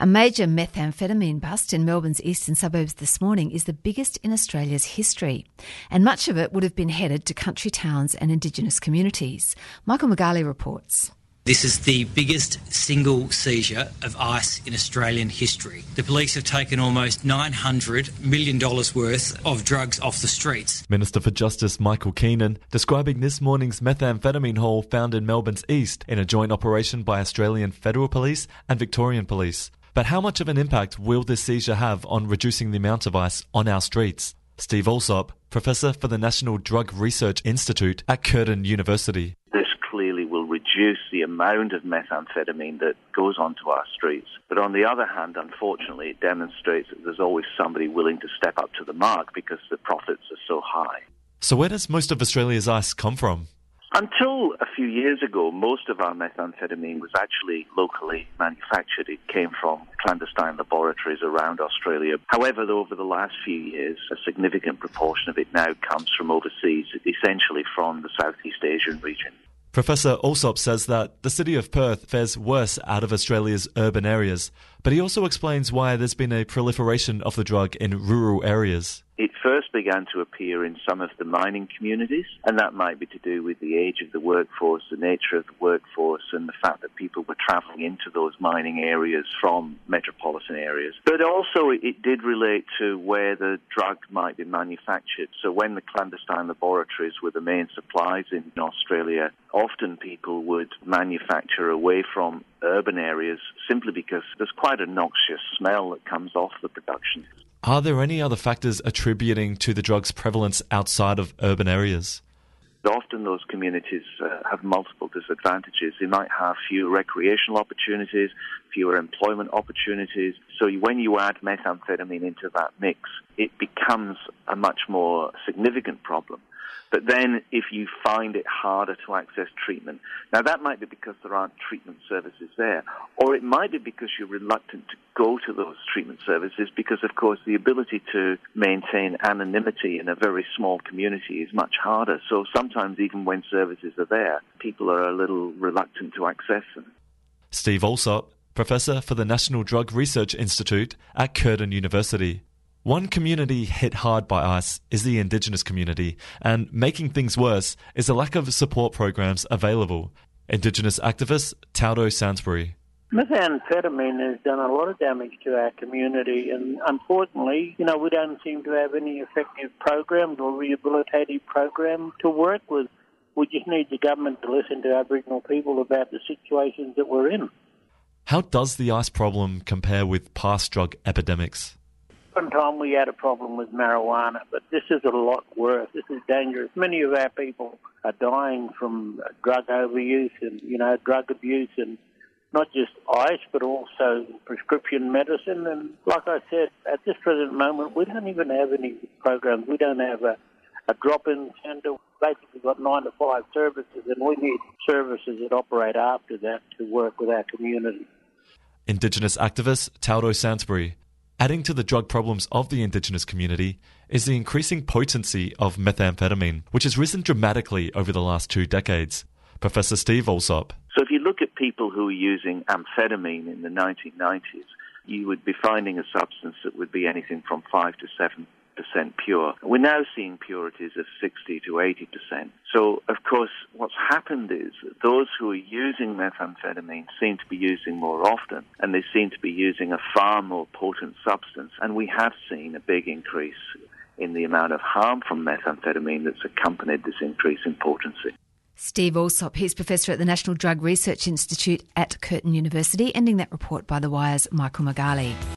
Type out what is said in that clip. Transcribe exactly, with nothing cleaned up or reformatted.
A major methamphetamine bust in Melbourne's eastern suburbs this morning is the biggest in Australia's history, and much of it would have been headed to country towns and Indigenous communities. Michael Magali reports. This is the biggest single seizure of ice in Australian history. The police have taken almost nine hundred million dollars worth of drugs off the streets. Minister for Justice Michael Keenan describing this morning's methamphetamine haul found in Melbourne's east in a joint operation by Australian Federal Police and Victorian Police. But how much of an impact will this seizure have on reducing the amount of ice on our streets? Steve Alsop, Professor for the National Drug Research Institute at Curtin University. This clearly will reduce the amount of methamphetamine that goes onto our streets. But on the other hand, unfortunately, it demonstrates that there's always somebody willing to step up to the mark because the profits are so high. So where does most of Australia's ice come from? Until a few years ago, most of our methamphetamine was actually locally manufactured. It came from clandestine laboratories around Australia. However, over the last few years, a significant proportion of it now comes from overseas, essentially from the Southeast Asian region. Professor Alsop says that the city of Perth fares worse out of Australia's urban areas, but he also explains why there's been a proliferation of the drug in rural areas. It first began to appear in some of the mining communities, and that might be to do with the age of the workforce, the nature of the workforce, and the fact that people were travelling into those mining areas from metropolitan areas. But also it did relate to where the drug might be manufactured. So when the clandestine laboratories were the main supplies in Australia, often people would manufacture away from urban areas simply because there's quite a noxious smell that comes off the production. Are there any other factors attributing to the drug's prevalence outside of urban areas? Often those communities uh, have multiple disadvantages. They might have fewer recreational opportunities, fewer employment opportunities. So when you add methamphetamine into that mix, it becomes a much more significant problem. But then if you find it harder to access treatment, now that might be because there aren't treatment services there, or it might be because you're reluctant to go to those treatment services because, of course, the ability to maintain anonymity in a very small community is much harder. So sometimes even when services are there, people are a little reluctant to access them. Steve Alsop, Professor for the National Drug Research Institute at Curtin University. One community hit hard by ice is the Indigenous community, and making things worse is the lack of support programs available. Indigenous activist Taudo Sansbury. Methamphetamine has done a lot of damage to our community, and unfortunately, you know, we don't seem to have any effective programs or rehabilitative programs to work with. We just need the government to listen to Aboriginal people about the situations that we're in. How does the ice problem compare with past drug epidemics? One time we had a problem with marijuana, but this is a lot worse. This is dangerous. Many of our people are dying from drug overuse and, you know, drug abuse, and not just ice, but also prescription medicine. And like I said, at this present moment, we don't even have any programs. We don't have a, a drop-in centre. Basically got nine to five services, and we need services that operate after that to work with our community. Indigenous activist Taudo Sansbury. Adding to the drug problems of the Indigenous community is the increasing potency of methamphetamine, which has risen dramatically over the last two decades. Professor Steve Alsop. So if you look at people who were using amphetamine in the nineteen nineties, you would be finding a substance that would be anything from five to seven percent pure. We're now seeing purities of sixty to eighty percent. So, of course, what's happened is that those who are using methamphetamine seem to be using more often, and they seem to be using a far more potent substance. And we have seen a big increase in the amount of harm from methamphetamine that's accompanied this increase in potency. Steve Alsop, he's Professor at the National Drug Research Institute at Curtin University, ending that report by The Wire's Michael Magali.